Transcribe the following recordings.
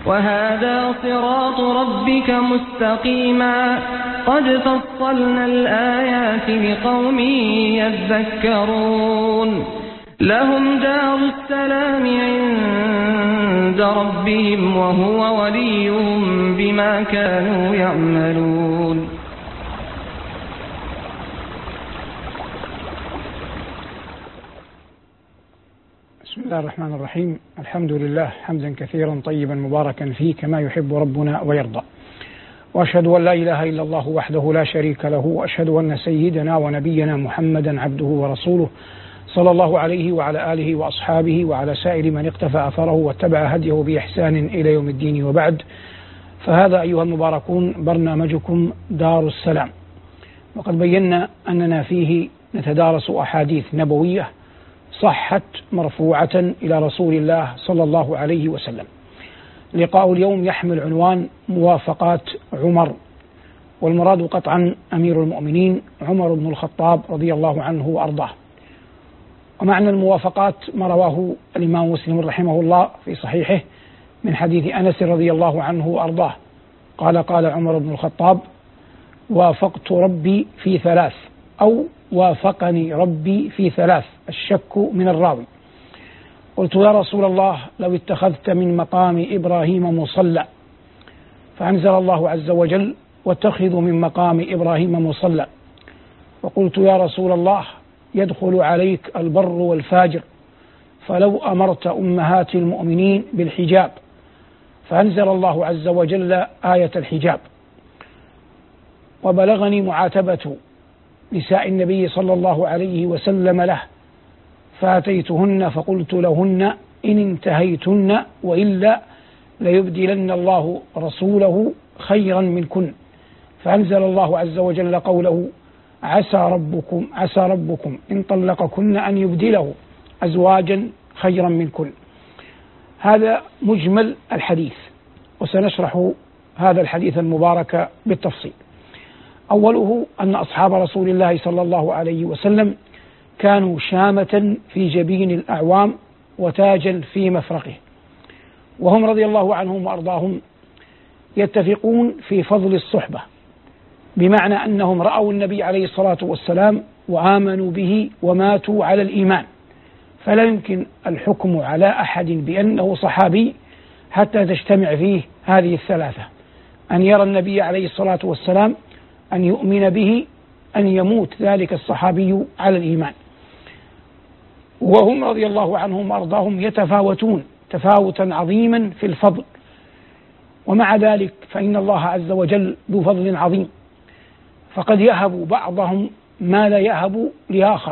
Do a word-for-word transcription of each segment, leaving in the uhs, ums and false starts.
وهذا صراط ربك مستقيما قد فصلنا الآيات لقوم يذكرون لهم دار السلام عند ربهم وهو وليهم بما كانوا يعملون. بسم الله الرحمن الرحيم. الحمد لله حمدا كثيرا طيبا مباركا فيه كما يحب ربنا ويرضى، وأشهد أن لا إله إلا الله وحده لا شريك له، وأشهد أن سيدنا ونبينا محمدا عبده ورسوله صلى الله عليه وعلى آله وأصحابه وعلى سائر من اقتفى أثره واتبع هديه بإحسان إلى يوم الدين، وبعد. فهذا أيها المباركون برنامجكم دار السلام، وقد بينا أننا فيه نتدارس أحاديث نبوية صحت مرفوعة إلى رسول الله صلى الله عليه وسلم. لقاء اليوم يحمل عنوان موافقات عمر، والمراد قطعا أمير المؤمنين عمر بن الخطاب رضي الله عنه وأرضاه. ومعنى الموافقات ما رواه الإمام مسلم رحمه الله في صحيحه من حديث أنس رضي الله عنه وأرضاه قال قال عمر بن الخطاب: وافقت ربي في ثلاث، أو وافقني ربي في ثلاث، الشك من الراوي. قلت يا رسول الله لو اتخذت من مقام إبراهيم مصلى، فأنزل الله عز وجل: واتخذوا من مقام إبراهيم مصلى. وقلت يا رسول الله يدخل عليك البر والفاجر، فلو أمرت أمهات المؤمنين بالحجاب، فأنزل الله عز وجل آية الحجاب. وبلغني معاتبة نساء النبي صلى الله عليه وسلم له، فأتيتهن فقلت لهن: إن انتهيتن وإلا ليبدلن الله رسوله خيرا منكن. فأنزل الله عز وجل قوله: عسى ربكم عسى ربكم إن طلقكن أن يبدله أزواجا خيرا منكن. هذا مجمل الحديث، وسنشرح هذا الحديث المبارك بالتفصيل. أوله أن أصحاب رسول الله صلى الله عليه وسلم كانوا شامة في جبين الأعوام وتاجا في مفرقه، وهم رضي الله عنهم وأرضاهم يتفقون في فضل الصحبة، بمعنى أنهم رأوا النبي عليه الصلاة والسلام وآمنوا به وماتوا على الإيمان، فلا يمكن الحكم على أحد بأنه صحابي حتى تجتمع فيه هذه الثلاثة: أن يرى النبي عليه الصلاة والسلام، أن يؤمن به، أن يموت ذلك الصحابي على الإيمان. وهم رضي الله عنهم وأرضاهم يتفاوتون تفاوتا عظيما في الفضل، ومع ذلك فإن الله عز وجل ذو فضل عظيم، فقد يهب بعضهم ما لا يهب لآخر.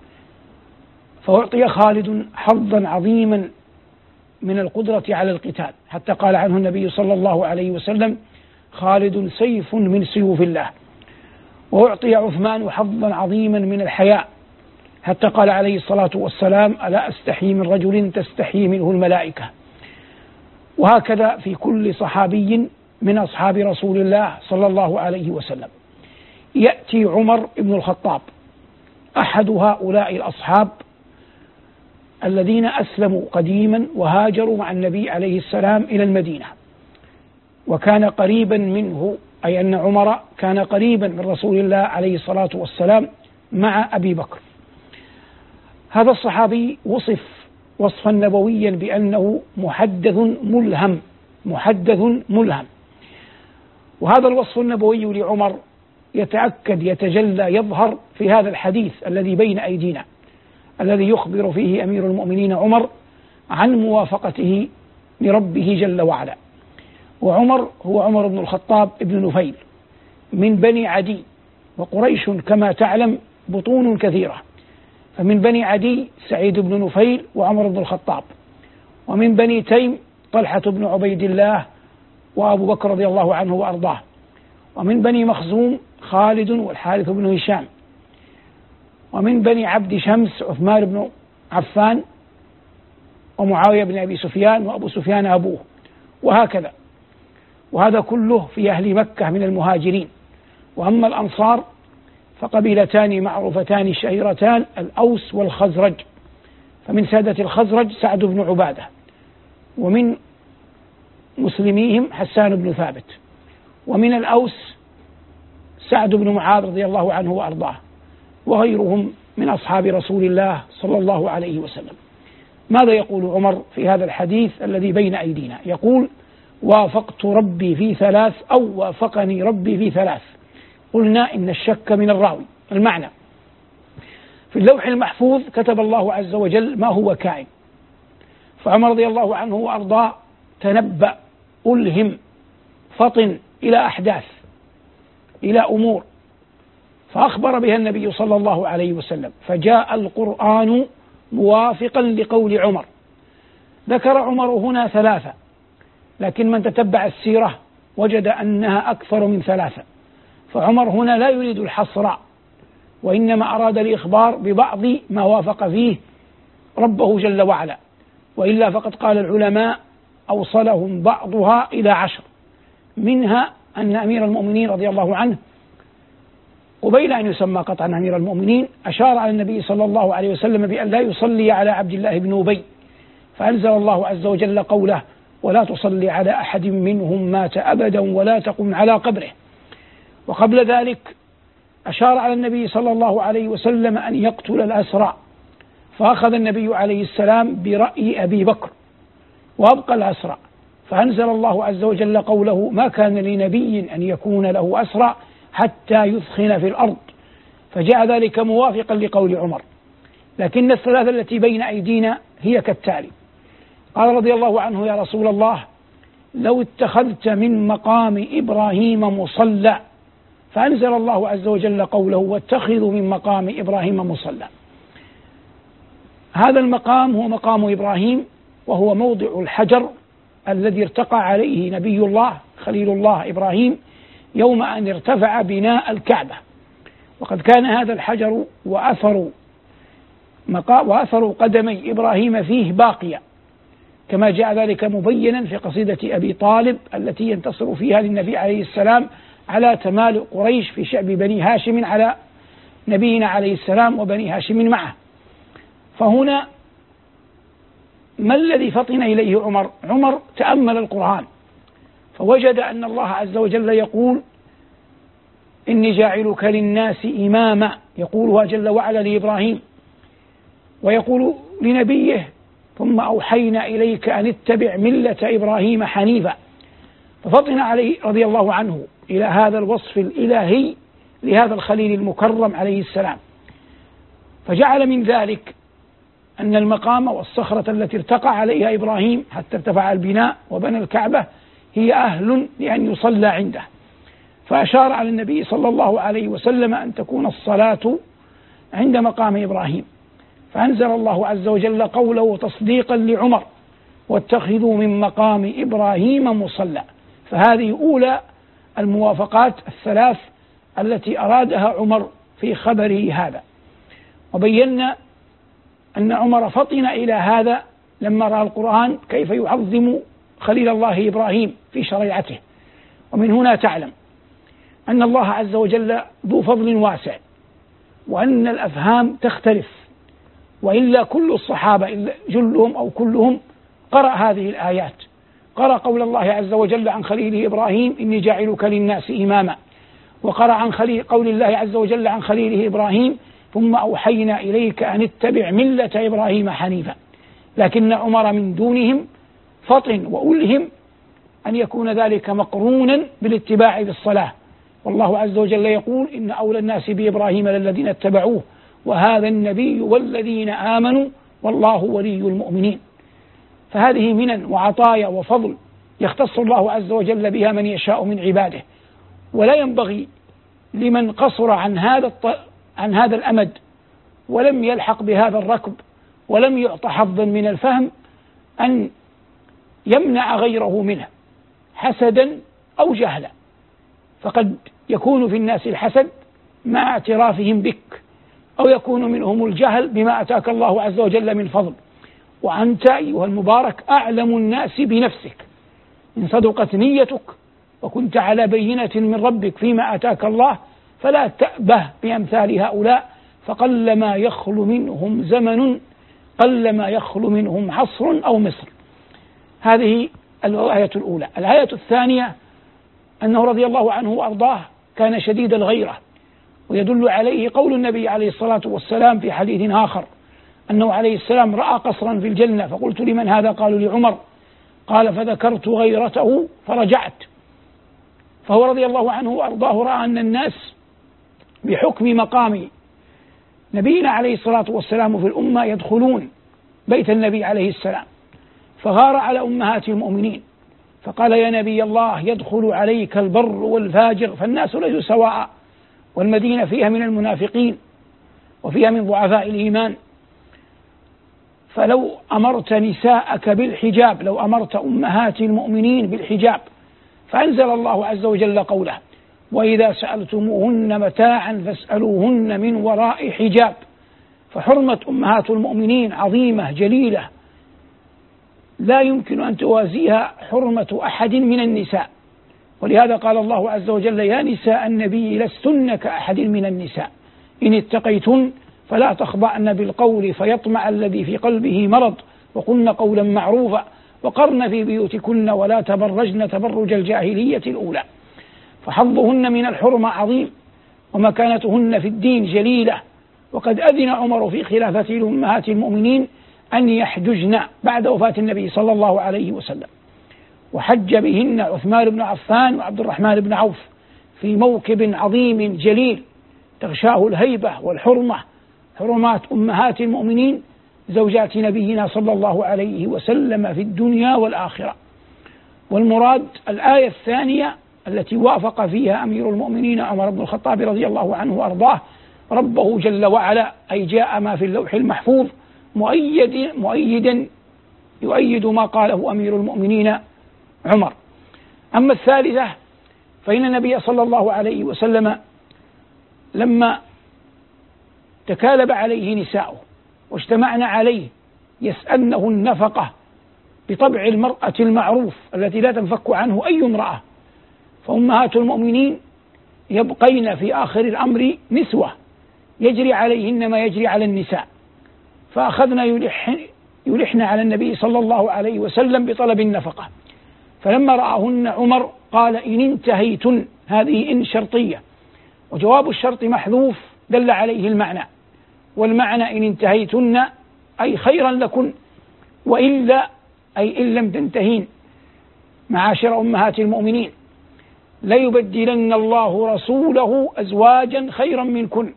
فأعطي خالد حظا عظيما من القدرة على القتال، حتى قال عنه النبي صلى الله عليه وسلم: خالد سيف من سيوف الله. وأعطي عثمان حظا عظيما من الحياء، حتى قال عليه الصلاة والسلام: ألا أستحي من رجل تستحي منه الملائكة. وهكذا في كل صحابي من أصحاب رسول الله صلى الله عليه وسلم. يأتي عمر بن الخطاب أحد هؤلاء الأصحاب الذين أسلموا قديما وهاجروا مع النبي عليه السلام إلى المدينة، وكان قريبا منه، أي أن عمر كان قريبا من رسول الله عليه الصلاة والسلام مع أبي بكر. هذا الصحابي وصف وصفا نبويا بأنه محدث ملهم محدث ملهم وهذا الوصف النبوي لعمر يتأكد يتجلى يظهر في هذا الحديث الذي بين أيدينا، الذي يخبر فيه أمير المؤمنين عمر عن موافقته لربه جل وعلا. وعمر هو عمر بن الخطاب ابن نفيل من بني عدي، وقريش كما تعلم بطون كثيرة، فمن بني عدي سعيد بن نفيل وعمر بن الخطاب، ومن بني تيم طلحة بن عبيد الله وأبو بكر رضي الله عنه وأرضاه، ومن بني مخزوم خالد والحارث بن هشام، ومن بني عبد شمس عثمان بن عفان ومعاوية بن أبي سفيان وأبو سفيان أبوه، وهكذا. وهذا كله في أهل مكة من المهاجرين. وأما الأنصار فقبيلتان معروفتان شهيرتان، الأوس والخزرج، فمن سادة الخزرج سعد بن عبادة، ومن مسلميهم حسان بن ثابت، ومن الأوس سعد بن معاذ رضي الله عنه وأرضاه، وغيرهم من أصحاب رسول الله صلى الله عليه وسلم. ماذا يقول عمر في هذا الحديث الذي بين أيدينا؟ يقول: وافقت ربي في ثلاث، أو وافقني ربي في ثلاث. قلنا إن الشك من الراوي. المعنى: في اللوح المحفوظ كتب الله عز وجل ما هو كائن، فعمر رضي الله عنه وأرضاه تنبأ، ألهم، فطن إلى أحداث، إلى أمور، فأخبر بها النبي صلى الله عليه وسلم، فجاء القرآن موافقا لقول عمر. ذكر عمر هنا ثلاثة، لكن من تتبع السيرة وجد أنها أكثر من ثلاثة، فعمر هنا لا يريد الحصر، وإنما أراد الإخبار ببعض ما وافق فيه ربه جل وعلا، وإلا فقد قال العلماء أوصلهم بعضها إلى عشر، منها أن أمير المؤمنين رضي الله عنه قبيل أن يسمى قطعا أمير المؤمنين أشار على النبي صلى الله عليه وسلم بأن لا يصلي على عبد الله بن أبي، فأنزل الله عز وجل قوله: ولا تصلي على أحد منهم مات أبدا ولا تقم على قبره. وقبل ذلك أشار على النبي صلى الله عليه وسلم أن يقتل الأسرى، فأخذ النبي عليه السلام برأي أبي بكر وأبقى الأسرى، فأنزل الله عز وجل قوله: ما كان لنبي أن يكون له أسرى حتى يثخن في الأرض، فجاء ذلك موافقا لقول عمر. لكن الثلاثة التي بين أيدينا هي كالتالي: قال رضي الله عنه: يا رسول الله، لو اتخذت من مقام إبراهيم مصلى، فأنزل الله عز وجل قوله: واتخذوا من مقام إبراهيم مصلى. هذا المقام هو مقام إبراهيم، وهو موضع الحجر الذي ارتقى عليه نبي الله خليل الله إبراهيم يوم أن ارتفع بناء الكعبة، وقد كان هذا الحجر وأثر وأثر قدمي إبراهيم فيه باقيا، كما جاء ذلك مبينا في قصيدة أبي طالب التي ينتصر فيها للنبي عليه السلام على تمالؤ قريش في شعب بني هاشم على نبينا عليه السلام وبني هاشم معه. فهنا ما الذي فطن إليه عمر؟ عمر تأمل القرآن فوجد أن الله عز وجل يقول: إني جاعلك للناس إماما، يقولها جل وعلا لإبراهيم، ويقول لنبيه: ثم أوحينا إليك أن اتبع ملة إبراهيم حنيفا. ففطن عليه رضي الله عنه إلى هذا الوصف الإلهي لهذا الخليل المكرم عليه السلام، فجعل من ذلك أن المقام والصخرة التي ارتقى عليها إبراهيم حتى ارتفع البناء وبنى الكعبة هي أهل لأن يصلى عنده، فأشار على النبي صلى الله عليه وسلم أن تكون الصلاة عند مقام إبراهيم، فأنزل الله عز وجل قوله تصديقا لعمر: واتخذوا من مقام إبراهيم مصلى. فهذه أولى الموافقات الثلاث التي أرادها عمر في خبره هذا. وبينا أن عمر فطن إلى هذا لما رأى القرآن كيف يعظم خليل الله إبراهيم في شريعته. ومن هنا تعلم أن الله عز وجل ذو فضل واسع، وأن الأفهام تختلف، وإلا كل الصحابة إلا جلهم أو كلهم قرأ هذه الآيات، قرأ قول الله عز وجل عن خليله إبراهيم: إني جاعلك للناس إماما، وقرأ عن خليل قول الله عز وجل عن خليله إبراهيم: ثم أوحينا إليك أن اتبع ملة إبراهيم حنيفا. لكن عمر من دونهم فطن وألهم أن يكون ذلك مقرونا بالاتباع بالصلاة، والله عز وجل يقول: إن أولى الناس بإبراهيم للذين اتبعوه وهذا النبي والذين آمنوا والله ولي المؤمنين. فهذه منن وعطايا وفضل يختص الله عز وجل بها من يشاء من عباده، ولا ينبغي لمن قصر عن هذا الط... عن هذا الأمد ولم يلحق بهذا الركب ولم يعط حظا من الفهم أن يمنع غيره منه حسدا أو جهلا، فقد يكون في الناس الحسد مع اعترافهم بك، أو يكون منهم الجهل بما أتاك الله عز وجل من فضل. وأنت أيها المبارك أعلم الناس بنفسك، إن صدقت نيتك وكنت على بينة من ربك فيما أتاك الله فلا تأبه بأمثال هؤلاء، فقلما يخلو منهم زمن قلما يخلو منهم عصر أو مصر. هذه الآية الأولى. الآية الثانية أنه رضي الله عنه وأرضاه كان شديد الغيرة، ويدل عليه قول النبي عليه الصلاة والسلام في حديث آخر أنه عليه السلام رأى قصرا في الجنة فقلت لمن هذا؟ قالوا لعمر، قال فذكرت غيرته فرجعت. فهو رضي الله عنه وأرضاه رأى أن الناس بحكم مقام نبينا عليه الصلاة والسلام في الأمة يدخلون بيت النبي عليه السلام، فغار على أمهات المؤمنين فقال يا نبي الله يدخل عليك البر والفاجر فالناس ليسوا سواء، والمدينة فيها من المنافقين وفيها من ضعفاء الإيمان، فلو أمرت نساءك بالحجاب، لو أمرت أمهات المؤمنين بالحجاب. فأنزل الله عز وجل قوله وإذا سألتموهن متاعا فاسألوهن من وراء حجاب. فحرمة أمهات المؤمنين عظيمة جليلة لا يمكن أن توازيها حرمة أحد من النساء، ولهذا قال الله عز وجل يا نساء النبي لستن كأحد من النساء إن اتقيتن فلا تخضعن بالقول فيطمع الذي في قلبه مرض وقلن قولا معروفا وقرن في بيوتكن ولا تبرجن تبرج الجاهلية الأولى. فحظهن من الحرمة عظيم ومكانتهن في الدين جليلة، وقد أذن عمر في خلافته لأمهات المؤمنين أن يحججن بعد وفاة النبي صلى الله عليه وسلم، وحج بهن عثمان بن عفان وعبد الرحمن بن عوف في موكب عظيم جليل تغشاه الهيبة والحرمة، حرمات أمهات المؤمنين زوجات نبينا صلى الله عليه وسلم في الدنيا والآخرة. والمراد الآية الثانية التي وافق فيها أمير المؤمنين عمر بن الخطاب رضي الله عنه وأرضاه ربه جل وعلا، أي جاء ما في اللوح المحفوظ مؤيد مؤيدا يؤيد ما قاله أمير المؤمنين عمر. أما الثالثة فإن النبي صلى الله عليه وسلم لما تكالب عليه نساؤه واجتمعن عليه يسألنه النفقة بطبع المرأة المعروف التي لا تنفك عنه أي امرأة، فأمهات المؤمنين يبقين في آخر الأمر نسوة يجري عليهن ما يجري على النساء، فأخذنا يلحن, يلحن على النبي صلى الله عليه وسلم بطلب النفقة. فلما رآهن عمر قال إن انتهيتن، هذه إن شرطية وجواب الشرط محذوف دل عليه المعنى، والمعنى إن انتهيتن أي خيرا لكن، وإلا أي إن لم تنتهين معاشر أمهات المؤمنين ليبدلن الله رسوله أزواجا خيرا منكن.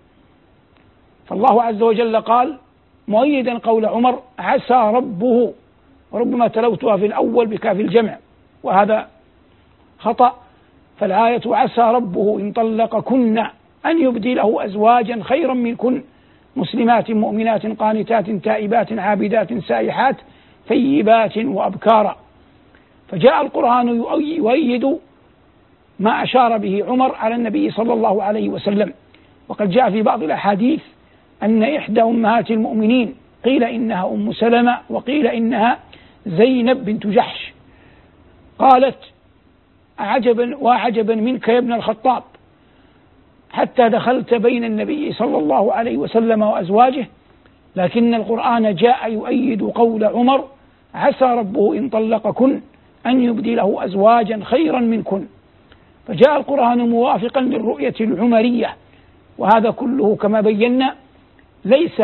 فالله عز وجل قال مؤيدا قول عمر عسى ربه، وربما تلوتها في الأول بكاف الجمع وهذا خطأ، فالآية عسى ربه إن طلقكن أن يبدله أزواجا خيرا منكن مسلمات مؤمنات قانتات تائبات عابدات سائحات ثيبات وأبكارا. فجاء القرآن يؤيد ما أشار به عمر على النبي صلى الله عليه وسلم. وقد جاء في بعض الأحاديث أن إحدى أمهات المؤمنين قيل إنها أم سلمة وقيل إنها زينب بنت جحش قالت عجبا وعجبا منك يا ابن الخطاب حتى دخلت بين النبي صلى الله عليه وسلم وأزواجه، لكن القرآن جاء يؤيد قول عمر عسى ربه إن طلقكن أن يبدله أزواجا خيرا منكن. فجاء القرآن موافقا للرؤية العمرية، وهذا كله كما بينا ليس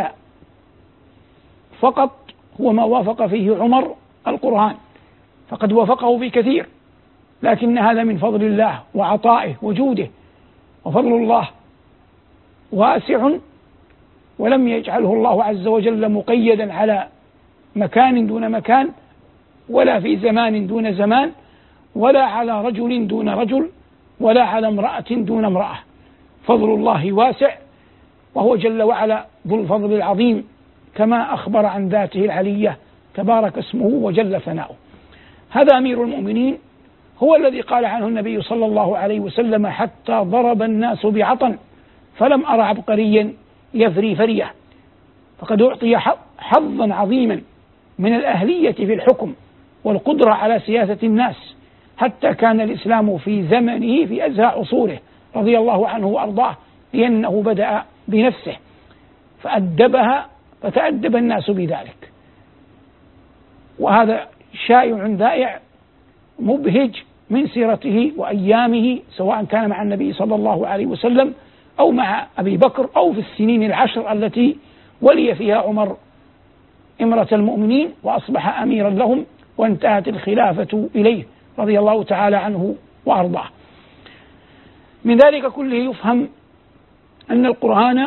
فقط هو ما وافق فيه عمر القرآن، فقد وافقه في كثير، لكن هذا من فضل الله وعطائه وجوده، وفضل الله واسع ولم يجعله الله عز وجل مقيدا على مكان دون مكان ولا في زمان دون زمان ولا على رجل دون رجل ولا على امرأة دون امرأة. فضل الله واسع وهو جل وعلا ذو الفضل العظيم كما أخبر عن ذاته العلية تبارك اسمه وجل ثناؤه. هذا أمير المؤمنين هو الذي قال عنه النبي صلى الله عليه وسلم حتى ضرب الناس بعطن فلم أر عبقريا يفري فريه. فقد أعطي حظا عظيما من الأهلية في الحكم والقدرة على سياسة الناس، حتى كان الإسلام في زمنه في أزهى عصوره رضي الله عنه وأرضاه، لأنه بدأ بنفسه فأدبها فتأدب الناس بذلك. وهذا شائع ذائع مبهج من سيرته وأيامه، سواء كان مع النبي صلى الله عليه وسلم أو مع أبي بكر أو في السنين العشر التي ولي فيها عمر إمرة المؤمنين وأصبح أميرا لهم وانتهت الخلافة إليه رضي الله تعالى عنه وأرضاه. من ذلك كله يفهم أن القرآن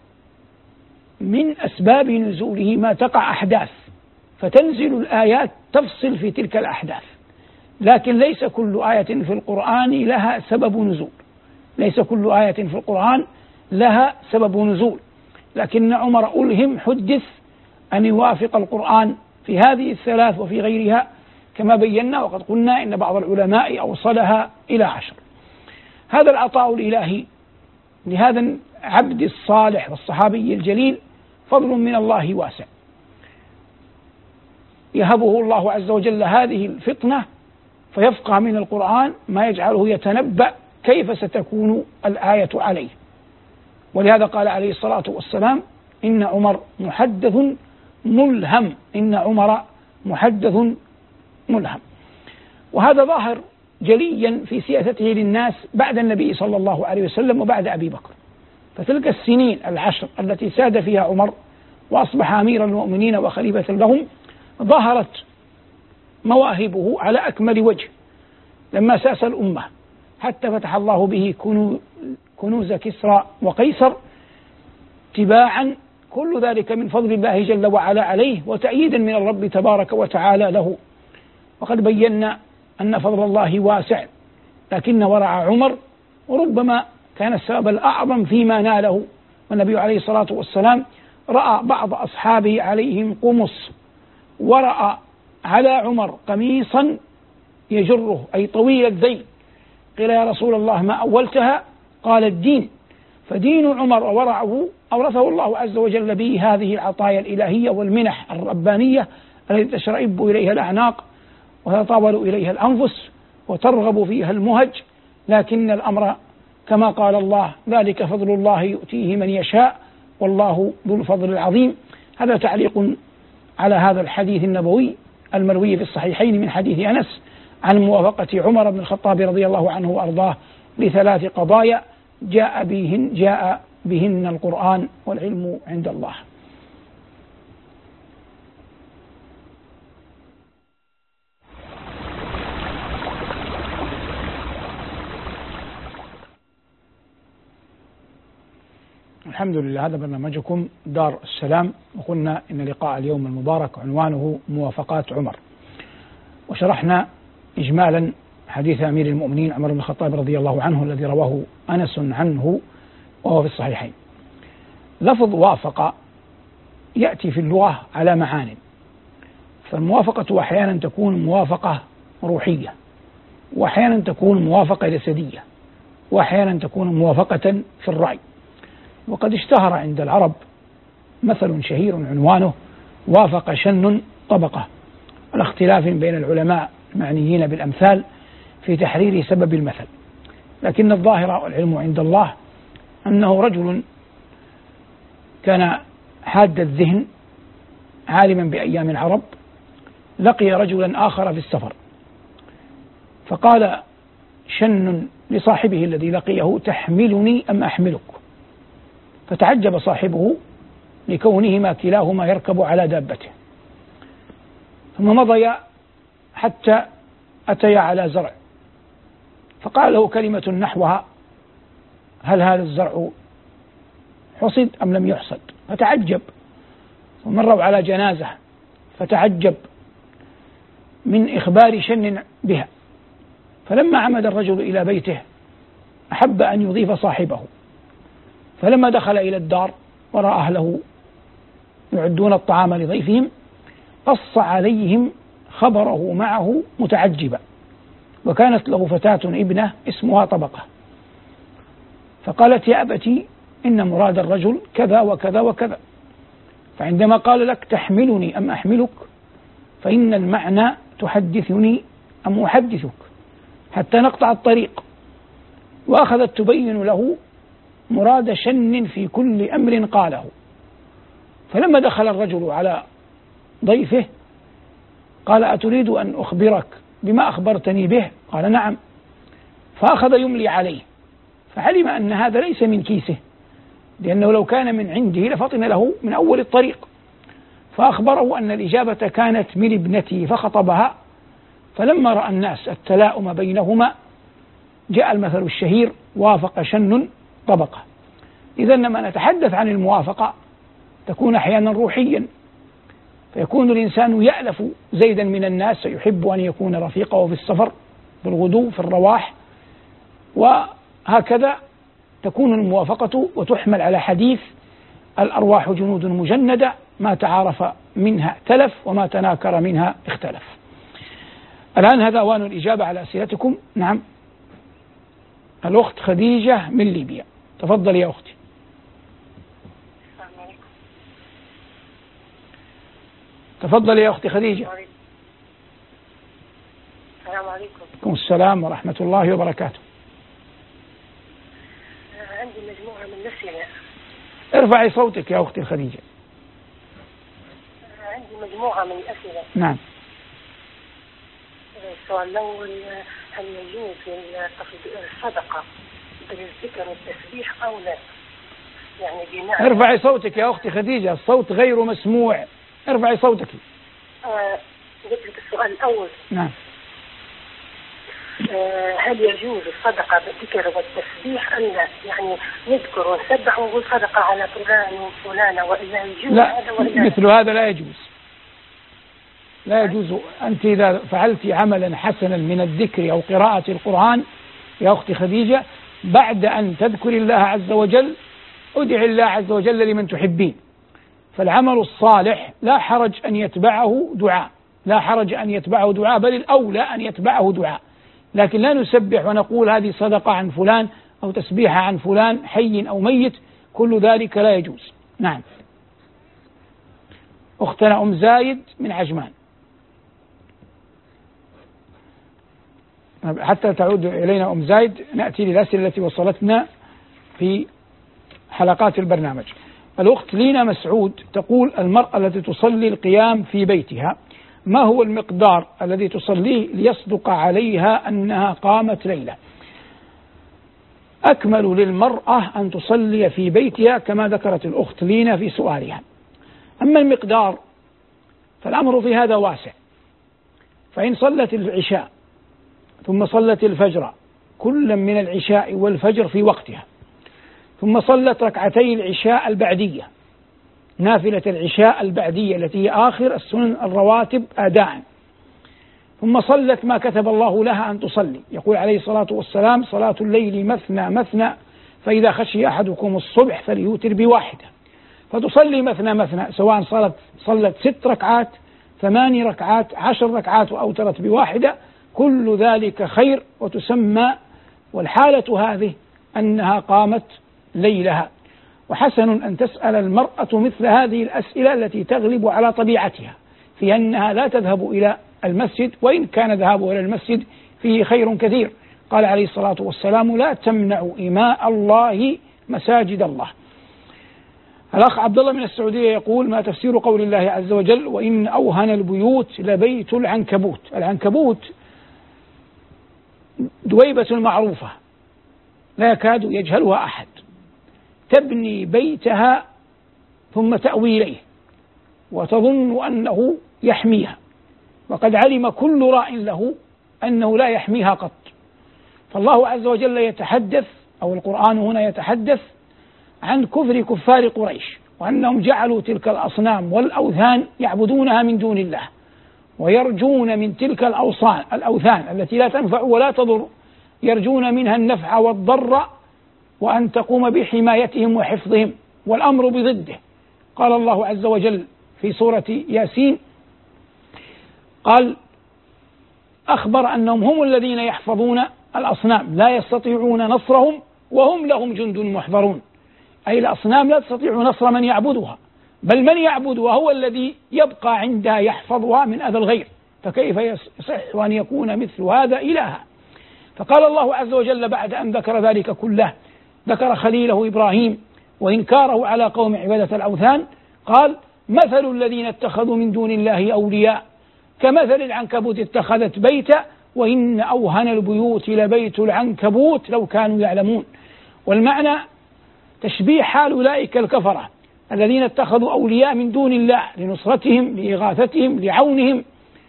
من أسباب نزوله ما تقع أحداث، فتنزل الآيات تفصل في تلك الأحداث، لكن ليس كل آية في القرآن لها سبب نزول، ليس كل آية في القرآن لها سبب نزول، لكن عمر ألهم حدث أن يوافق القرآن في هذه الثلاث وفي غيرها كما بينا، وقد قلنا إن بعض العلماء أوصلها إلى عشر. هذا العطاء الإلهي لهذا العبد الصالح والصحابي الجليل فضل من الله واسع، يهبه الله عز وجل هذه الفطنة فيفقه من القرآن ما يجعله يتنبأ كيف ستكون الآية عليه. ولهذا قال عليه الصلاة والسلام: إن عمر محدث ملهم، إن عمر محدث ملهم. وهذا ظاهر جليا في سياسته للناس بعد النبي صلى الله عليه وسلم وبعد أبي بكر. فتلك السنين العشر التي ساد فيها عمر وأصبح أمير المؤمنين وخليفة لهم ظهرت مواهبه على أكمل وجه لما ساس الأمة، حتى فتح الله به كنوز كسرى وقيصر تباعا، كل ذلك من فضل الله جل وعلا عليه وتأييدا من الرب تبارك وتعالى له. وقد بينا أن فضل الله واسع، لكن ورع عمر وربما كان السبب الأعظم فيما ناله. والنبي عليه الصلاة والسلام رأى بعض أصحابه عليهم قمص، ورأى على عمر قميصا يجره أي طويل الذيل، قيل يا رسول الله ما أولتها؟ قال الدين. فدين عمر وورعه أورثه الله عز وجل به هذه العطايا الإلهية والمنح الربانية التي تشرئب إليها الأعناق وتطاول إليها الأنفس وترغب فيها المهج، لكن الأمر كما قال الله: ذلك فضل الله يؤتيه من يشاء والله ذو الفضل العظيم. هذا تعليق على هذا الحديث النبوي المروي في الصحيحين من حديث أنس عن موافقة عمر بن الخطاب رضي الله عنه وأرضاه لثلاث قضايا جاء بهن, جاء بهن القرآن والعلم عند الله. الحمد لله، هذا برنامجكم دار السلام، وقلنا إن لقاء اليوم المبارك عنوانه موافقات عمر، وشرحنا إجمالا حديث أمير المؤمنين عمر بن الخطاب رضي الله عنه الذي رواه أنس عنه وهو في الصحيحين. لفظ وافق يأتي في اللغة على معان، فالموافقة أحيانا تكون موافقة روحية، وأحيانا تكون موافقة جسدية، وأحيانا تكون موافقة في الرأي. وقد اشتهر عند العرب مثل شهير عنوانه: وافق شن طبقة، على اختلاف بين العلماء المعنيين بالأمثال في تحرير سبب المثل، لكن الظاهر والعلم عند الله أنه رجل كان حاد الذهن عالما بأيام العرب، لقي رجلا آخر في السفر، فقال شن لصاحبه الذي لقيه: تحملني أم أحملك؟ فتعجب صاحبه لكونهما كلاهما يركب على دابته، ثم مضيا حتى أتيا على زرع، فقال له كلمة نحوها: هل هذا الزرع حصد أم لم يحصد؟ فتعجب. ثم مروا على جنازة فتعجب من إخبار شن بها، فلما عمد الرجل إلى بيته أحب أن يضيف صاحبه، فلما دخل إلى الدار ورأى أهله يعدون الطعام لضيفهم قص عليهم خبره معه متعجبا، وكانت له فتاة ابنة اسمها طبقة، فقالت: يا أبتي إن مراد الرجل كذا وكذا وكذا، فعندما قال لك تحملني أم أحملك فإن المعنى تحدثني أم أحدثك حتى نقطع الطريق. وأخذت تبين له مراد شن في كل أمر قاله. فلما دخل الرجل على ضيفه قال أتريد أن أخبرك بما أخبرتني به؟ قال نعم. فأخذ يملي عليه، فعلم أن هذا ليس من كيسه، لأنه لو كان من عنده لفطن له من أول الطريق. فأخبره أن الإجابة كانت من ابنته فخطبها. فلما رأى الناس التلاؤم بينهما جاء المثل الشهير: وافق شن طبقه. إذا لما نتحدث عن الموافقة تكون أحيانا روحيا، فيكون الإنسان يألف زيدا من الناس، يحب أن يكون رفيقه في السفر، في الغدو، في الرواح، وهكذا تكون الموافقة، وتحمل على حديث: الأرواح جنود مجندة، ما تعارف منها ائتلف وما تناكر منها اختلف. الآن هذا أوان الإجابة على أسئلتكم. نعم، الأخت خديجة من ليبيا، تفضل يا أختي. تفضل يا أختي خديجة. السلام عليكم. عليكم السلام ورحمة الله وبركاته. عندي مجموعة من الأسئلة. ارفعي صوتك يا أختي خديجة. عندي مجموعة من الأسئلة. نعم. السؤال الأول: هل يجوز الصدقة بالذكر والتسبيح أو لا؟ يعني بمعنى ارفعي صوتك يا أختي خديجة، الصوت غير مسموع، ارفعي صوتك. آه قلت لك السؤال الأول. نعم. آه هل يجوز الصدقة بالذكر والتسبيح أم لا؟ يعني نذكر ونسبح ونقول صدقة على فلان وفلانة، وإلا يجوز لا، هذا وإلا مثل هذا لا يجوز، لا يجوز. أنت إذا فعلت عملا حسنا من الذكر أو قراءة القرآن يا أختي خديجة، بعد أن تذكر الله عز وجل ادعي الله عز وجل لمن تحبين. فالعمل الصالح لا حرج أن يتبعه دعاء، لا حرج أن يتبعه دعاء، بل الأولى أن يتبعه دعاء. لكن لا نسبح ونقول هذه صدقة عن فلان أو تسبيحة عن فلان حي أو ميت، كل ذلك لا يجوز. نعم. أختنا أم زايد من عجمان، حتى تعود إلينا أم زايد نأتي للأسئلة التي وصلتنا في حلقات البرنامج. الأخت لينا مسعود تقول: المرأة التي تصلي القيام في بيتها، ما هو المقدار الذي تصليه ليصدق عليها أنها قامت ليلة؟ أكمل للمرأة أن تصلي في بيتها كما ذكرت الأخت لينا في سؤالها. أما المقدار فالأمر في هذا واسع، فإن صلت العشاء ثم صلت الفجر، كل من العشاء والفجر في وقتها، ثم صلت ركعتي العشاء البعدية، نافلة العشاء البعدية التي هي آخر السنن الرواتب أداء، ثم صلت ما كتب الله لها أن تصلي. يقول عليه الصلاة والسلام: صلاة الليل مثنى مثنى، فإذا خشي أحدكم الصبح فليوتر بواحدة. فتصلي مثنى مثنى، سواء صلت صلت ست ركعات، ثماني ركعات، عشر ركعات وأوترت بواحدة، كل ذلك خير وتسمى، والحالة هذه أنها قامت ليلها. وحسن أن تسأل المرأة مثل هذه الأسئلة التي تغلب على طبيعتها في أنها لا تذهب إلى المسجد، وإن كان ذهابه إلى المسجد فيه خير كثير. قال عليه الصلاة والسلام: لا تمنعوا إماء الله مساجد الله. الأخ عبد الله من السعودية يقول: ما تفسير قول الله عز وجل: وإن أوهن البيوت لبيت العنكبوت؟ العنكبوت دويبة معروفة لا يكاد يجهلها أحد، تبني بيتها ثم تأوي إليه وتظن أنه يحميها، وقد علم كل راء له أنه لا يحميها قط. فالله عز وجل يتحدث، أو القرآن هنا يتحدث عن كفر كفار قريش، وأنهم جعلوا تلك الأصنام والأوثان يعبدونها من دون الله، ويرجون من تلك الأوصان الأوثان التي لا تنفع ولا تضر، يرجون منها النفع والضر، وأن تقوم بحمايتهم وحفظهم، والأمر بضده. قال الله عز وجل في سورة ياسين، قال أخبر أنهم هم الذين يحفظون الأصنام لا يستطيعون نصرهم وهم لهم جند محضرون، أي الأصنام لا تستطيع نصر من يعبدها، بل من يعبدها هو الذي يبقى عندها يحفظها من أذى الغير، فكيف يصح أن يكون مثل هذا إلها؟ فقال الله عز وجل بعد أن ذكر ذلك كله، ذكر خليله إبراهيم وإنكاره على قوم عبادة الأوثان، قال: مثل الذين اتخذوا من دون الله أولياء كمثل العنكبوت اتخذت بيتا وإن أوهن البيوت لبيت العنكبوت لو كانوا يعلمون. والمعنى تشبيه حال أولئك الكفرة الذين اتخذوا أولياء من دون الله لنصرتهم لإغاثتهم لعونهم،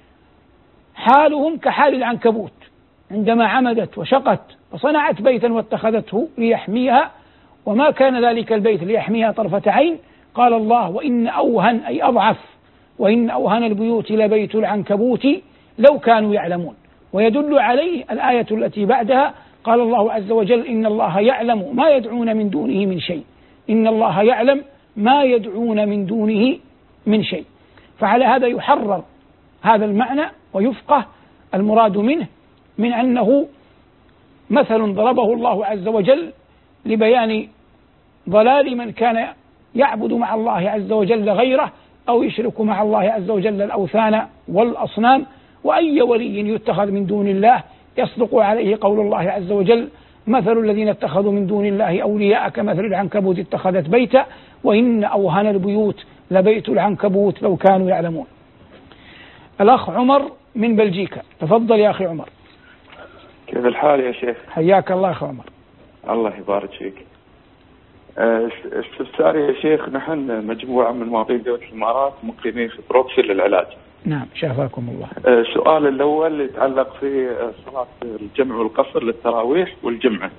حالهم كحال العنكبوت عندما عمدت وشقت وصنعت بيتا واتخذته ليحميها، وما كان ذلك البيت ليحميها طرفة عين. قال الله وإن أوهن أي أضعف، وإن أوهن البيوت لبيت العنكبوت لو كانوا يعلمون. ويدل عليه الآية التي بعدها قال الله عز وجل إن الله يعلم ما يدعون من دونه من شيء، إن الله يعلم ما يدعون من دونه من شيء. فعلى هذا يحرر هذا المعنى ويفقه المراد منه من أنه مثل ضربه الله عز وجل لبيان ضلال من كان يعبد مع الله عز وجل غيره أو يشرك مع الله عز وجل الأوثان والأصنام. وأي ولي يتخذ من دون الله يصدق عليه قول الله عز وجل مثل الذين اتخذوا من دون الله أولياء كمثل العنكبوت اتخذت بيتا وإن أوهن البيوت لبيت العنكبوت لو كانوا يعلمون. الأخ عمر من بلجيكا، تفضل يا أخي عمر. كيف الحال يا شيخ؟ حياك الله أخي عمر. الله يبارك فيك. استفساري يا شيخ، نحن مجموعة من مواطني دولة الإمارات مقيمين في بروكسل للعلاج. نعم شافاكم الله. السؤال الأول يتعلق في صلاة الجمع والقصر للتراويح والجمعة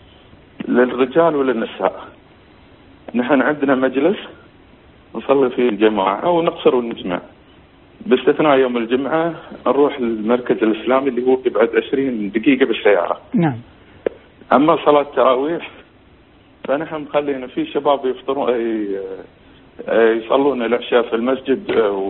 للرجال وللنساء. نحن عندنا مجلس نصلي فيه الجماعة ونقصر ونجمع، باستثناء يوم الجمعة نروح المركز الإسلامي اللي هو يبعد عشرين دقيقة بالسيارة. نعم. أما صلاة التراويح فنحن مخلينا في شباب يفطرون يصلون العشاء في المسجد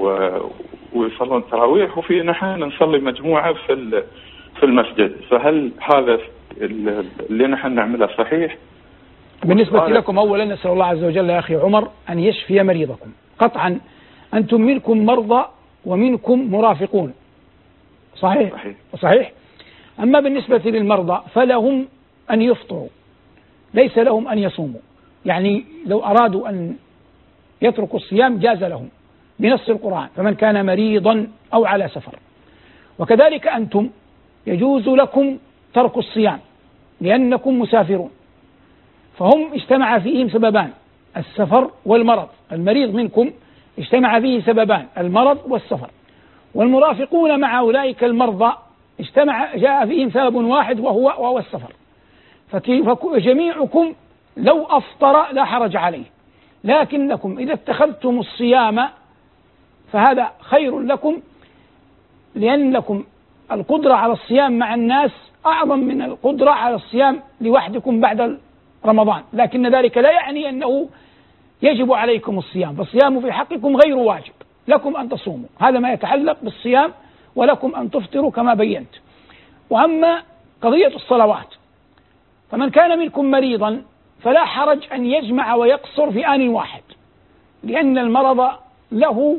ويصلون التراويح، وفي نحن نصلي مجموعة في في المسجد. فهل هذا اللي نحن نعمله صحيح؟ بالنسبة لكم أولا نسأل الله عز وجل يا أخي عمر أن يشفي مريضكم. قطعا أنتم منكم مرضى ومنكم مرافقون، صحيح؟ صحيح. صحيح. أما بالنسبة للمرضى فلهم أن يفطروا، ليس لهم أن يصوموا. يعني لو أرادوا أن يتركوا الصيام جاز لهم بنص القرآن، فمن كان مريضا أو على سفر. وكذلك أنتم يجوز لكم ترك الصيام لأنكم مسافرون، فهم اجتمع فيهم سببان، السفر والمرض. المريض منكم اجتمع فيه سببان، المرض والسفر. والمرافقون مع أولئك المرضى اجتمع جاء فيهم سبب واحد وهو وهو السفر. فجميعكم لو أفطر لا حرج عليه، لكنكم إذا اتخذتم الصيام فهذا خير لكم، لأن لكم القدرة على الصيام مع الناس أعظم من القدرة على الصيام لوحدكم بعد رمضان. لكن ذلك لا يعني أنه يجب عليكم الصيام، فالصيام في حقكم غير واجب، لكم أن تصوموا، هذا ما يتعلق بالصيام، ولكم أن تفطروا كما بينت. وأما قضية الصلوات فمن كان منكم مريضا فلا حرج أن يجمع ويقصر في آن واحد، لأن المرض له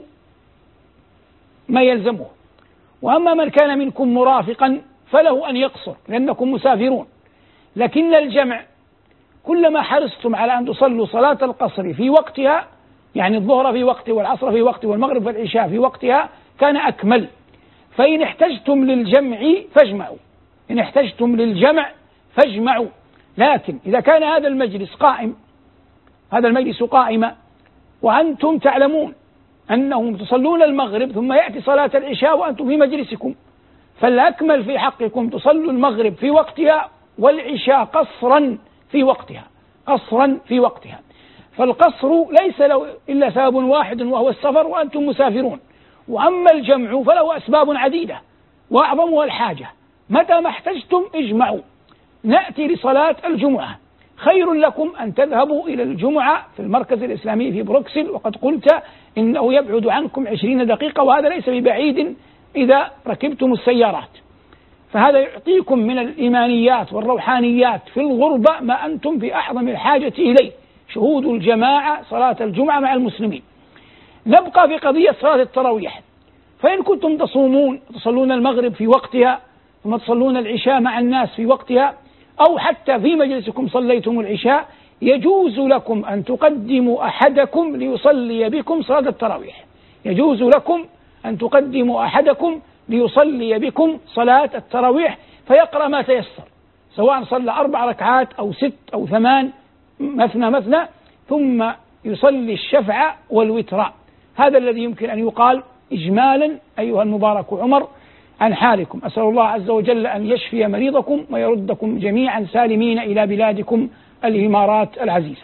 ما يلزمه. وأما من كان منكم مرافقا فله أن يقصر لأنكم مسافرون. لكن الجمع كلما حرصتم على أن تصلوا صلاة القصر في وقتها، يعني الظهر في وقته والعصر في وقته والمغرب والعشاء في وقتها، كان أكمل. فإن احتجتم للجمع فاجمعوا، إن احتجتم للجمع فاجمعوا. لكن إذا كان هذا المجلس قائم، هذا المجلس قائمة، وأنتم تعلمون أنهم تصلون المغرب ثم يأتي صلاة العشاء وأنتم في مجلسكم، فالأكمل في حقكم تصلوا المغرب في وقتها والعشاء قصرا في وقتها، قصرا في وقتها. فالقصر ليس له إلا سبب واحد وهو السفر وأنتم مسافرون. وأما الجمع فله أسباب عديدة وأعظمها الحاجة. متى ما احتجتم اجمعوا. نأتي لصلاة الجمعة، خير لكم أن تذهبوا إلى الجمعة في المركز الإسلامي في بروكسل، وقد قلت إنه يبعد عنكم عشرين دقيقة، وهذا ليس ببعيد إذا ركبتم السيارات. فهذا يعطيكم من الإيمانيات والروحانيات في الغربة ما أنتم في أعظم الحاجة إليه، شهود الجماعة صلاة الجمعة مع المسلمين. نبقى في قضية صلاة التراويح. فإن كنتم تصومون تصلون المغرب في وقتها ثم تصلون العشاء مع الناس في وقتها، أو حتى في مجلسكم صليتم العشاء، يجوز لكم أن تقدموا أحدكم ليصلي بكم صلاة التراويح. يجوز لكم أن تقدموا أحدكم ليصلي بكم صلاة التراويح فيقرأ ما تيسر، سواء صلى أربع ركعات أو ست أو ثمان مثنى مثنى، ثم يصلي الشفع والوتر. هذا الذي يمكن أن يقال إجمالا أيها المبارك عمر عن حالكم. أسأل الله عز وجل أن يشفي مريضكم ويردكم جميعا سالمين إلى بلادكم الإمارات العزيزة.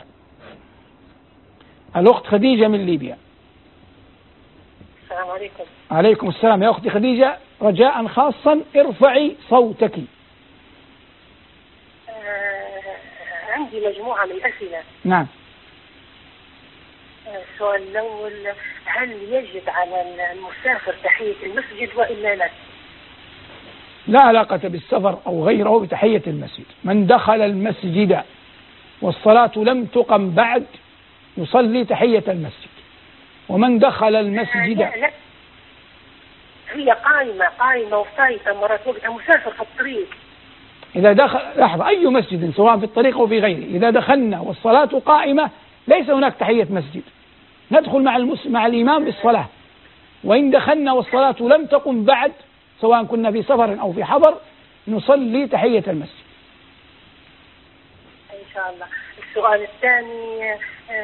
الأخت خديجة من ليبيا. السلام عليكم. عليكم السلام. يا أختي خديجة، رجاء خاصا ارفعي صوتك. آه عندي مجموعة من الأسئلة. نعم. السؤال الأول: هل يجب على المسافر تحية المسجد وإلا لا؟ لا علاقة بالسفر أو غيره بتحية المسجد. من دخل المسجد والصلاة لم تقم بعد يصلي تحية المسجد، ومن دخل المسجد لا لا. هي قائمة قائمة وفايتة مرات وقتها مسافر في الطريق. إذا دخل لحظة أي مسجد سواء في الطريق أو في غيره، إذا دخلنا والصلاة قائمة ليس هناك تحية مسجد، ندخل مع المس... مع الإمام بالصلاة. وإن دخلنا والصلاة لم تقم بعد سواء كنا في سفر أو في حضر نصلي تحية المسجد. إن شاء الله. السؤال الثاني: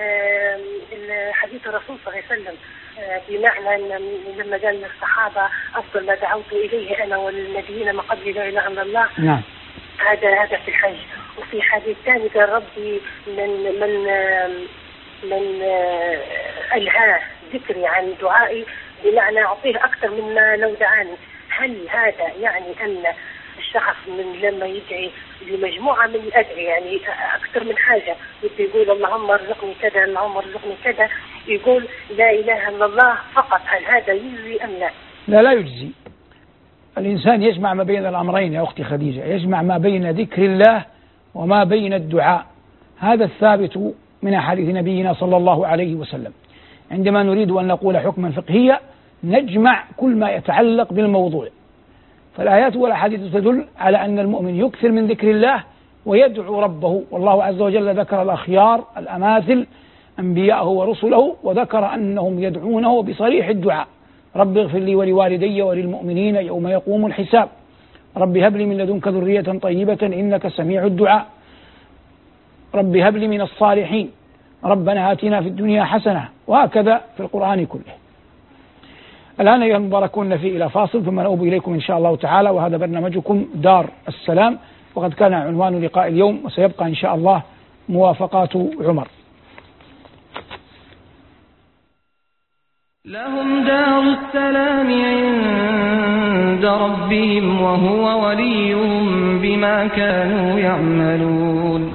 حديث الرسول صلى الله عليه وسلم بمعنى لما قال للصحابة: أفضل ما دعوت إليه أنا والنبيين ما قبل لا إله إلا الله. نعم. هذا هذا في الحج. وفي حديث ثاني قال: ربي من من من ألهاه ذكري عن دعائي بمعنى أعطيه أكثر مما لو دعاني. هل هذا يعني أن الشخص من لما يدعي لمجموعة من الأدعية يعني أكثر من حاجة، يبدأ يقول اللهم ارزقني كذا اللهم ارزقني كذا، يقول لا إله إلا الله فقط، هل هذا يجزي أم لا؟ لا لا يجزي. الإنسان يجمع ما بين الأمرين يا أختي خديجة، يجمع ما بين ذكر الله وما بين الدعاء. هذا الثابت من أحاديث نبينا صلى الله عليه وسلم. عندما نريد أن نقول حكما فقهيا نجمع كل ما يتعلق بالموضوع، فالآيات والأحاديث تدل على أن المؤمن يكثر من ذكر الله ويدعو ربه، والله عز وجل ذكر الأخيار الأماثل أنبياءه ورسله وذكر أنهم يدعونه بصريح الدعاء: رب اغفر لي ولوالدي وللمؤمنين يوم يقوم الحساب، رب هب لي من لدنك ذرية طيبة إنك سميع الدعاء، رب هب لي من الصالحين، ربنا آتنا في الدنيا حسنة، وهكذا في القرآن كله. الآن أيها المباركون نفي إلى فاصل ثم نعود إليكم إن شاء الله تعالى، وهذا برنامجكم دار السلام، وقد كان عنوان لقاء اليوم وسيبقى إن شاء الله موافقات عمر. لهم دار السلام عند ربهم وهو وليهم بما كانوا يعملون.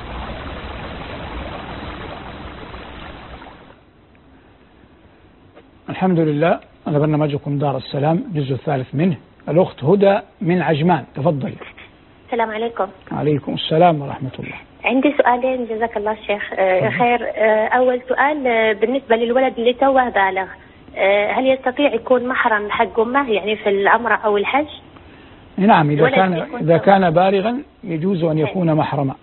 الحمد لله. هذا برنامجكم دار السلام الجزء الثالث منه. الأخت هدى من عجمان، تفضلي. السلام عليكم. عليكم السلام ورحمة الله. عندي سؤالين جزاك الله شيخ آه خير. آه أول سؤال آه بالنسبة للولد اللي توه بالغ، آه هل يستطيع يكون محرم حق أمه يعني في العمرة أو الحج؟ نعم، إذا كان إذا كان بالغا يجوز أن يكون محرما.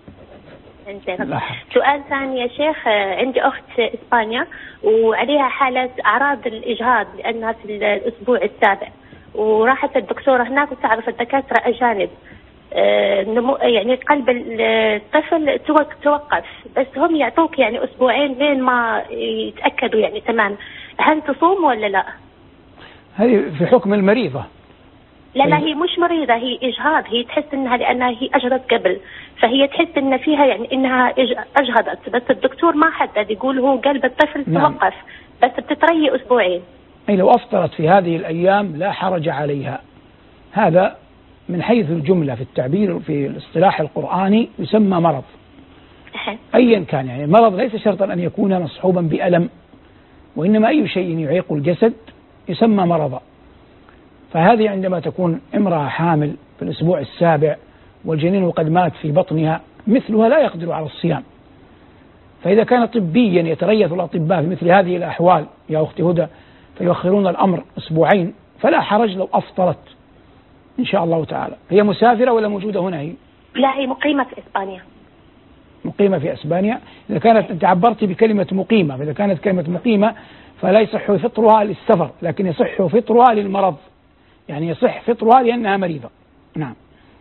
سؤال ثاني يا شيخ، عندي أخت في إسبانيا وعليها حالة أعراض الإجهاض لأنها في الأسبوع السابع، وراحت الدكتورة هناك وتعرف الدكاترة أجانب، يعني قلب الطفل توقف، بس هم يعطوك يعني أسبوعين لين ما يتأكدوا يعني تمام. هل تصوم ولا لا؟ هذه في حكم المريضة. لا لا هي مش مريضة، هي إجهاض، هي تحس إنها لأنها هي أجهضت قبل، فهي تحس إن فيها يعني إنها أجهضت، بس الدكتور ما حدد، يقول هو قلب الطفل نعم. توقف، بس بتتري أسبوعين. أي لو أفطرت في هذه الأيام لا حرج عليها. هذا من حيث الجملة في التعبير في الاصطلاح القرآني يسمى مرض أيا كان. يعني المرض ليس شرطا أن يكون مصحوبا بألم، وإنما أي شيء يعيق الجسد يسمى مرضا. فهذه عندما تكون امرأة حامل في الأسبوع السابع والجنين قد مات في بطنها مثلها لا يقدر على الصيام. فإذا كان طبيا يتريث الأطباء في مثل هذه الأحوال يا أختي هدى فيؤخرون الأمر أسبوعين فلا حرج لو أفطرت إن شاء الله تعالى. هي مسافرة ولا موجودة هنا؟ هي لا هي مقيمة في إسبانيا. مقيمة في إسبانيا. إذا كانت أنت عبرتي بكلمة مقيمة، فإذا كانت كلمة مقيمة فلا يصح فطرها للسفر، لكن يصح فطرها للمرض، يعني يصح فطرها لأنها مريضة. نعم.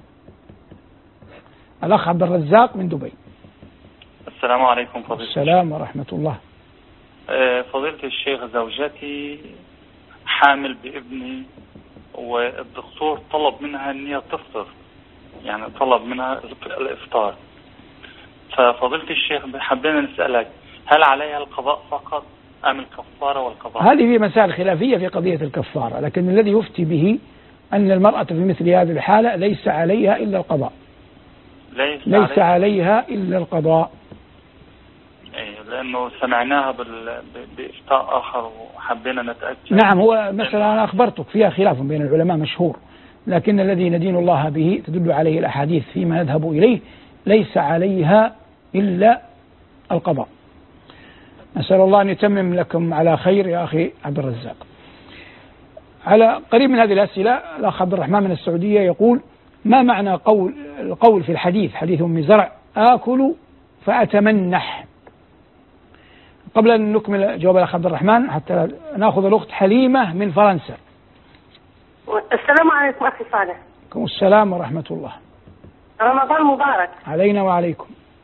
الأخ عبد الرزاق من دبي. السلام عليكم فضيلة السلام ورحمة الله. فضيلة الشيخ، زوجتي حامل بابني والدكتور طلب منها أن هي تفطر، يعني طلب منها الإفطار. ففضيلة الشيخ حبينا نسألك، هل عليها القضاء فقط أم الكفارة والقضاء؟ هذه في مسائل خلافية في قضية الكفارة، لكن الذي يفتي به أن المرأة في مثل هذه الحالة ليس عليها إلا القضاء. ليس, ليس عليها, عليها إلا القضاء. أي لأنه سمعناها بإفتاء آخر وحبينا نتأكد. نعم، هو مثلا أنا أخبرتك فيها خلاف بين العلماء مشهور، لكن الذي ندين الله به تدل عليه الأحاديث فيما نذهب إليه ليس عليها إلا القضاء. نسأل الله أن يتمم لكم على خير يا أخي عبد الرزاق. على قريب من هذه الأسئلة الأخ عبد الرحمن من السعودية يقول: ما معنى قول القول في الحديث حديث أم زرع آكل فأتمنح؟ قبل أن نكمل جواب الأخ عبد الرحمن حتى نأخذ الأخت حليمة من فرنسا. السلام عليكم أخي صالح. عليكم السلام ورحمة الله. رمضان مبارك علينا وعليكم.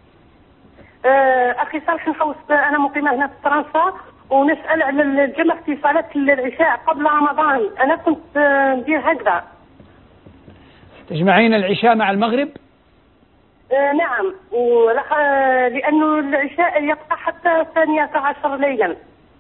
أخي صالح، نحوس أنا مقيمة هنا في فرنسا، ونسأل على الجمع في صلاة العشاء قبل رمضان. أنا كنت ندير هكذا. تجمعين العشاء مع المغرب؟ آه نعم، لأنه العشاء يقطع حتى الثانية عشر ليلا.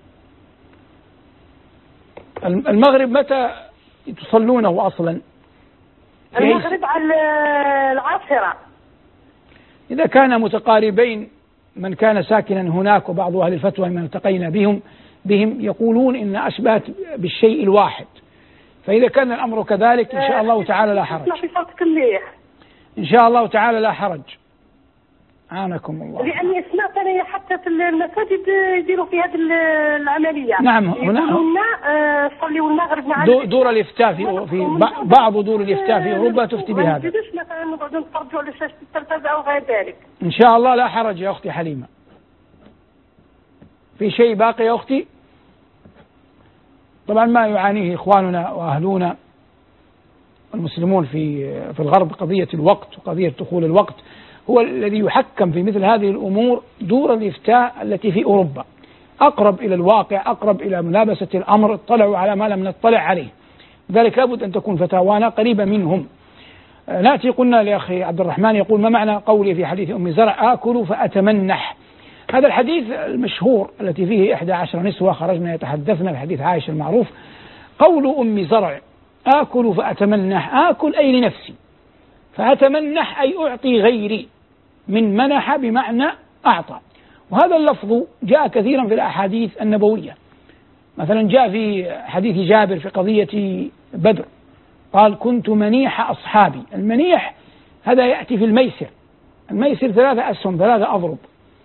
المغرب متى تصلونه أصلا؟ المغرب على العاشرة. إذا كان متقاربين، من كان ساكنا هناك وبعض أهل الفتوى من التقينا بهم بهم يقولون إن أشبهت بالشيء الواحد، فإذا كان الأمر كذلك إن شاء الله تعالى لا حرج. إن شاء الله تعالى لا حرج. عانكم الله. لأني سمعت أنا حتى في المساجد يديروا في هذه العملية. نعم، هنا صلوا المغرب مع دور, دور الإفتاء في, في بعض دور الإفتاء في أوروبا تفتي بهذا. مثلا نقعدوا نتفرجوا على شاشة التلفزة أو غير ذلك. إن شاء الله لا حرج يا أختي حليمة. في شيء باقي يا أختي؟ طبعا ما يعانيه إخواننا وأهلنا المسلمون في في الغرب قضية الوقت وقضية دخول الوقت هو الذي يحكم في مثل هذه الأمور دور الإفتاء التي في أوروبا، أقرب إلى الواقع، أقرب إلى ملابسة الأمر، اطلعوا على ما لم نطلع عليه، لذلك لابد أن تكون فتاوانا قريبة منهم. نأتي قلنا لأخي عبد الرحمن يقول: ما معنى قولي في حديث أم زرع آكل فأتمنح؟ هذا الحديث المشهور التي فيه إحدى عشر نسوة خرجنا يتحدثنا، الحديث عائشة المعروف. قول أم زرع آكل فأتمنح، آكل أي لنفسي، فأتمنح أي أعطي غيري، من منح بمعنى أعطى. وهذا اللفظ جاء كثيرا في الأحاديث النبوية، مثلا جاء في حديث جابر في قضية بدر قال: كنت منيح أصحابي. المنيح هذا يأتي في الميسر، الميسر ثلاثة أسهم ثلاثة أضرب،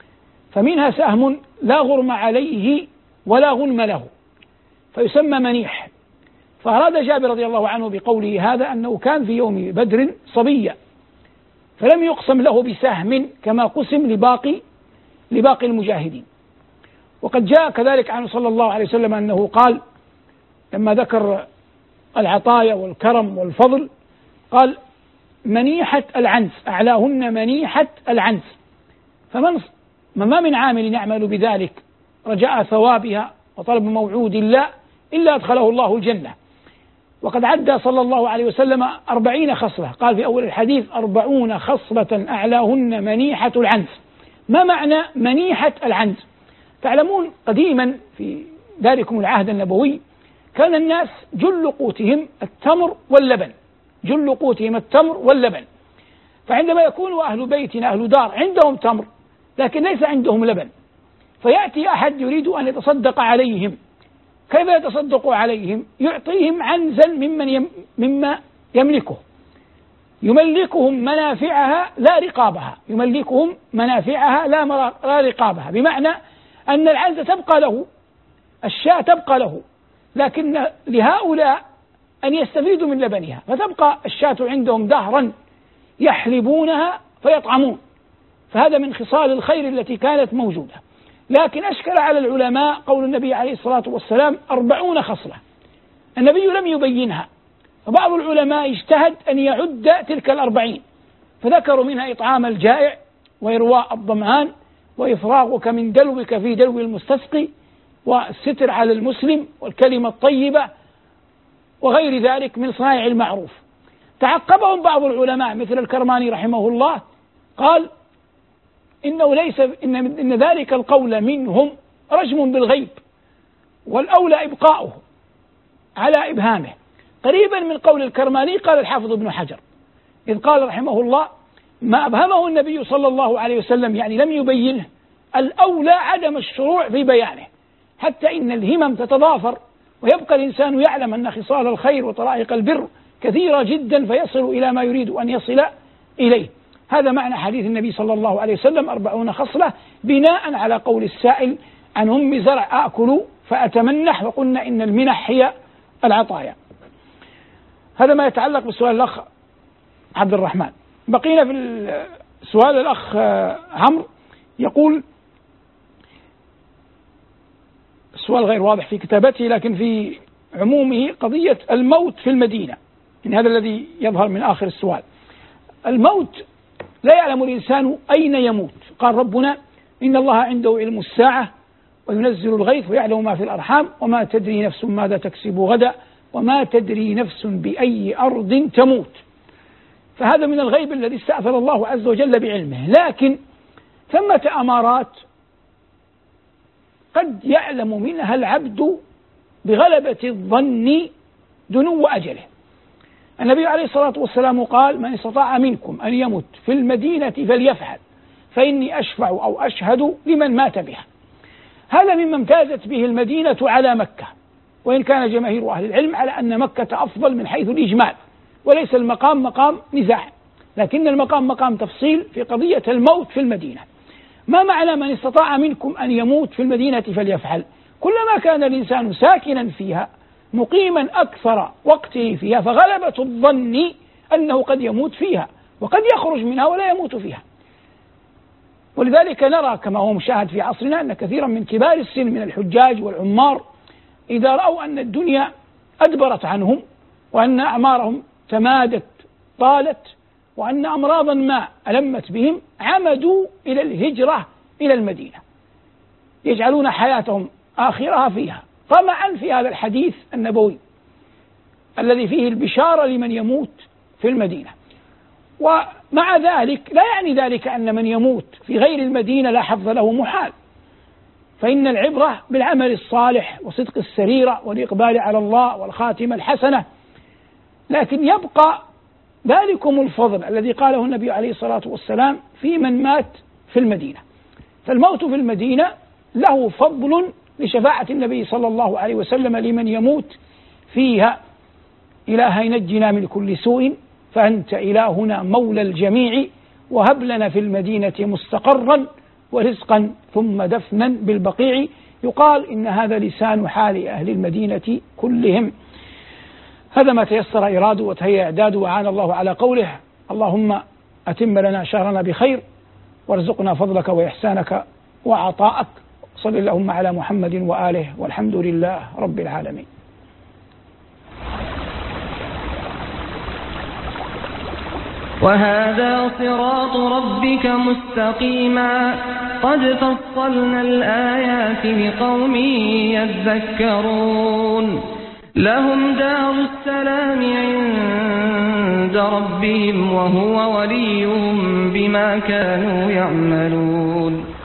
فمنها سهم لا غرم عليه ولا غنم له فيسمى منيح. فأراد جابر رضي الله عنه بقوله هذا أنه كان في يوم بدر صبيا فلم يقسم له بسهم كما قسم لباقي لباقي المجاهدين. وقد جاء كذلك عنه صلى الله عليه وسلم أنه قال لما ذكر العطايا والكرم والفضل قال: منيحة العنز، أعلاهن منيحة العنز. فمن ما من عامل يعمل بذلك رجاء ثوابها وطلب موعود الله إلا أدخله الله الجنة. وقد عدى صلى الله عليه وسلم أربعين خصلة، قال في أول الحديث: أربعون خصلة أعلاهن منيحة العنز. ما معنى منيحة العنز؟ تعلمون قديما في ذلكم العهد النبوي كان الناس جل قوتهم التمر واللبن، جل قوتهم التمر واللبن، فعندما يكون أهل بيت أهل دار عندهم تمر لكن ليس عندهم لبن، فيأتي أحد يريد أن يتصدق عليهم، كيف يتصدق عليهم؟ يعطيهم عنزا ممن يم مما يملكه، يملكهم منافعها لا رقابها، يملكهم منافعها لا, لا رقابها، بمعنى أن العنز تبقى له، الشاة تبقى له، لكن لهؤلاء أن يستفيدوا من لبنها، فتبقى الشاة عندهم دهرا يحلبونها فيطعمون. فهذا من خصال الخير التي كانت موجودة. لكن أشكل على العلماء قول النبي عليه الصلاة والسلام أربعون خصلة، النبي لم يبينها، فبعض العلماء اجتهد أن يعد تلك الأربعين، فذكروا منها إطعام الجائع، وإرواء الظمآن، وإفراغك من دلوك في دلو المستسقي، والستر على المسلم، والكلمة الطيبة، وغير ذلك من صنائع المعروف. تعقبهم بعض العلماء مثل الكرماني رحمه الله قال إنه ليس إن, إن ذلك القول منهم رجم بالغيب، والأولى إبقاؤه على إبهامه، قريبا من قول الكرماني. قال الحافظ ابن حجر إذ قال رحمه الله ما أبهمه النبي صلى الله عليه وسلم يعني لم يبينه، الأولى عدم الشروع في بيانه، حتى إن الهمم تتضافر، ويبقى الإنسان يعلم أن خصال الخير وطرائق البر كثيرة جدا، فيصل إلى ما يريد أن يصل إليه. هذا معنى حديث النبي صلى الله عليه وسلم أربعون خصلة، بناء على قول السائل عن أم زرع آكل فأتمنح، وقلنا إن المنح هي العطايا. هذا ما يتعلق بسؤال الأخ عبد الرحمن. بقينا في سؤال الأخ عمرو، يقول السؤال غير واضح في كتابته، لكن في عمومه قضية الموت في المدينة، إن هذا الذي يظهر من آخر السؤال. الموت لا يعلم الإنسان أين يموت، قال ربنا إن الله عنده علم الساعة وينزل الغيث ويعلم ما في الأرحام وما تدري نفس ماذا تكسب غدا وما تدري نفس بأي أرض تموت. فهذا من الغيب الذي استأثر الله عز وجل بعلمه، لكن ثمة أمارات قد يعلم منها العبد بغلبة الظن دنو أجله. النبي عليه الصلاة والسلام قال من استطاع منكم أن يمت في المدينة فليفعل فإني أشفع أو أشهد لمن مات بها. هذا مما امتازت به المدينة على مكة، وإن كان جماهير أهل العلم على أن مكة أفضل من حيث الإجمال، وليس المقام مقام نزاع، لكن المقام مقام تفصيل في قضية الموت في المدينة. ما معنى من استطاع منكم أن يموت في المدينة فليفعل؟ كلما كان الإنسان ساكنا فيها مقيما أكثر وقته فيها، فغلبة الظن أنه قد يموت فيها وقد يخرج منها ولا يموت فيها. ولذلك نرى كما هو مشاهد في عصرنا أن كثيرا من كبار السن من الحجاج والعمار إذا رأوا أن الدنيا أدبرت عنهم وأن أعمارهم تمادت طالت وأن أمراضا ما ألمت بهم، عمدوا إلى الهجرة إلى المدينة، يجعلون حياتهم آخرها فيها، طمعا في هذا الحديث النبوي الذي فيه البشارة لمن يموت في المدينة. ومع ذلك لا يعني ذلك أن من يموت في غير المدينة لا حظ له محال، فإن العبرة بالعمل الصالح وصدق السريرة والإقبال على الله والخاتمة الحسنة. لكن يبقى ذلكم الفضل الذي قاله النبي عليه الصلاة والسلام في من مات في المدينة. فالموت في المدينة له فضل لشفاعة النبي صلى الله عليه وسلم لمن يموت فيها. إلهي نجنا من كل سوء فأنت إلهنا مولى الجميع، وهب لنا في المدينة مستقرا ورزقا ثم دفنا بالبقيع. يقال إن هذا لسان حال أهل المدينة كلهم. هذا ما تيسر إراده وتهيأ إعداده، وعان الله على قوله اللهم أتم لنا شهرنا بخير وارزقنا فضلك وإحسانك وعطاءك. صل اللهم على محمد وآله والحمد لله رب العالمين. وهذا صراط ربك مستقيما قد فصلنا الآيات لقوم يذكرون. لهم دار السلام عند ربهم وهو وليهم بما كانوا يعملون.